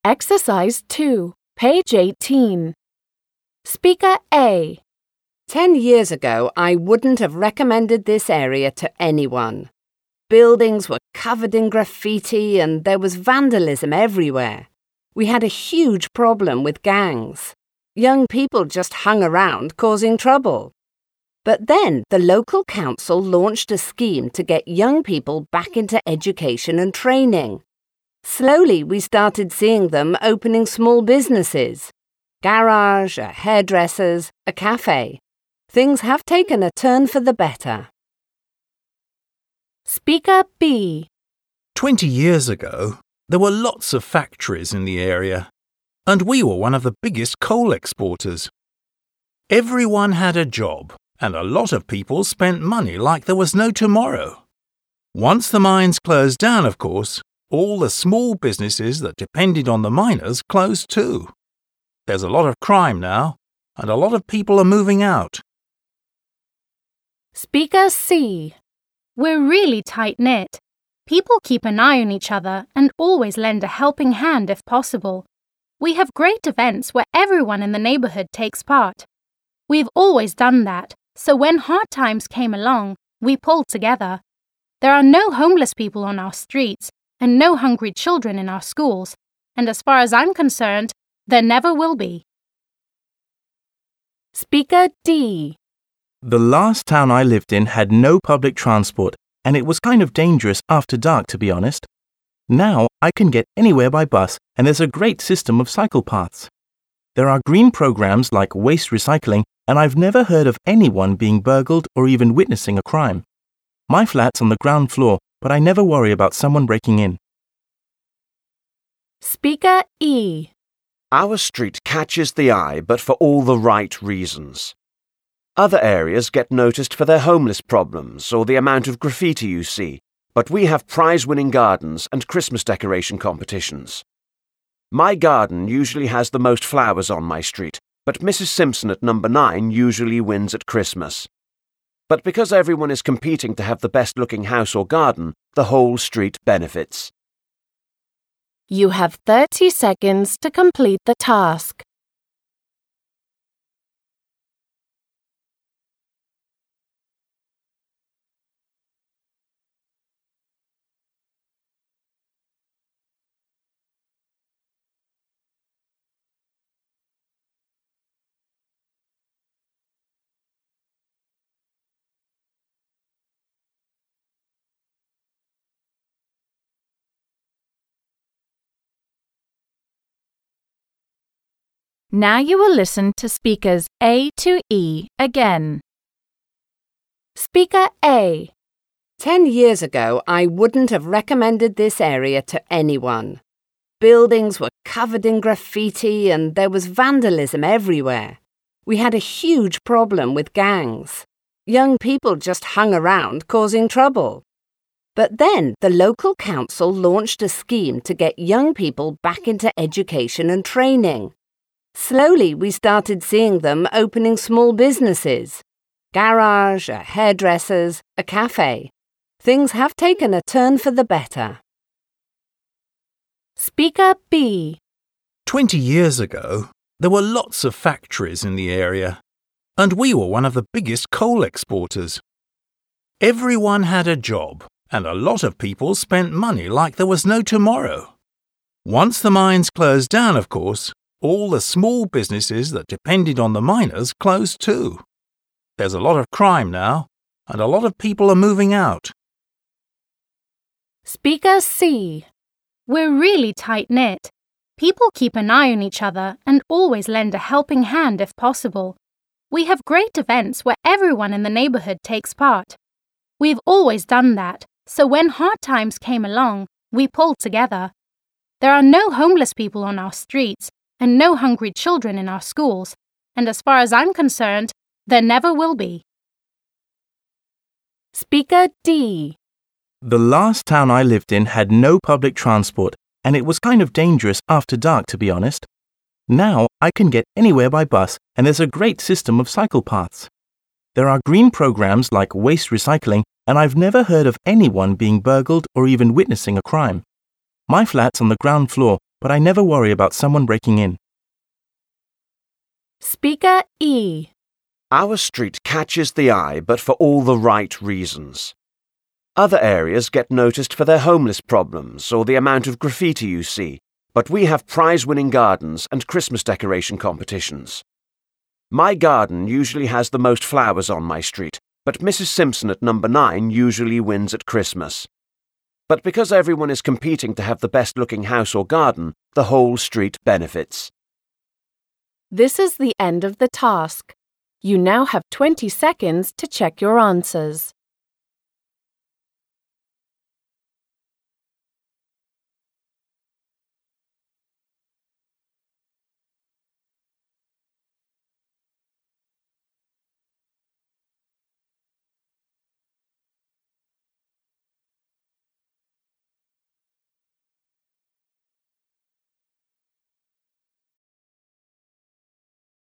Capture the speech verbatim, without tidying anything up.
Exercise two, page eighteen. Speaker A. Ten years ago, I wouldn't have recommended this area to anyone. Buildings were covered in graffiti and there was vandalism everywhere. We had a huge problem with gangs. Young people just hung around causing trouble. But then the local council launched a scheme to get young people back into education and training. Slowly we started seeing them opening small businesses. Garage, a hairdresser's, a cafe. Things have taken a turn for the better. Speaker B. Twenty years ago, there were lots of factories in the area, and we were one of the biggest coal exporters. Everyone had a job, and a lot of people spent money like there was no tomorrow. Once the mines closed down, of course, all the small businesses that depended on the miners closed too. There's a lot of crime now, and a lot of people are moving out. Speaker C. We're really tight-knit. People keep an eye on each other and always lend a helping hand if possible. We have great events where everyone in the neighborhood takes part. We've always done that, so when hard times came along, we pulled together. There are no homeless people on our streets and no hungry children in our schools, and as far as I'm concerned, there never will be. Speaker D. The last town I lived in had no public transport, and it was kind of dangerous after dark, to be honest. Now I can get anywhere by bus, and there's a great system of cycle paths. There are green programs like waste recycling, and I've never heard of anyone being burgled or even witnessing a crime. My flat's on the ground floor, but I never worry about someone breaking in. Speaker E. Our street catches the eye, but for all the right reasons. Other areas get noticed for their homeless problems or the amount of graffiti you see, but we have prize-winning gardens and Christmas decoration competitions. My garden usually has the most flowers on my street, but Missus Simpson at number nine usually wins at Christmas. But because everyone is competing to have the best-looking house or garden, the whole street benefits. You have thirty seconds to complete the task. Now you will listen to speakers A to E again. Speaker A. Ten years ago, I wouldn't have recommended this area to anyone. Buildings were covered in graffiti and there was vandalism everywhere. We had a huge problem with gangs. Young people just hung around causing trouble. But then the local council launched a scheme to get young people back into education and training. Slowly we started seeing them opening small businesses. Garage, a hairdresser's, a cafe. Things have taken a turn for the better. Speaker B. Twenty years ago, there were lots of factories in the area, and we were one of the biggest coal exporters. Everyone had a job, and a lot of people spent money like there was no tomorrow. Once the mines closed down, of course, all the small businesses that depended on the miners closed too. There's a lot of crime now, and a lot of people are moving out. Speaker C. We're really tight-knit. People keep an eye on each other and always lend a helping hand if possible. We have great events where everyone in the neighborhood takes part. We've always done that, so when hard times came along, we pulled together. There are no homeless people on our streets and no hungry children in our schools, and as far as I'm concerned, there never will be. Speaker D. The last town I lived in had no public transport, and it was kind of dangerous after dark, to be honest. Now I can get anywhere by bus, and there's a great system of cycle paths. There are green programs like waste recycling, and I've never heard of anyone being burgled or even witnessing a crime. My flat's on the ground floor, but I never worry about someone breaking in. Speaker E. Our street catches the eye, but for all the right reasons. Other areas get noticed for their homeless problems or the amount of graffiti you see, but we have prize-winning gardens and Christmas decoration competitions. My garden usually has the most flowers on my street, but Missus Simpson at number nine usually wins at Christmas. But because everyone is competing to have the best-looking house or garden, the whole street benefits. This is the end of the task. You now have twenty seconds to check your answers.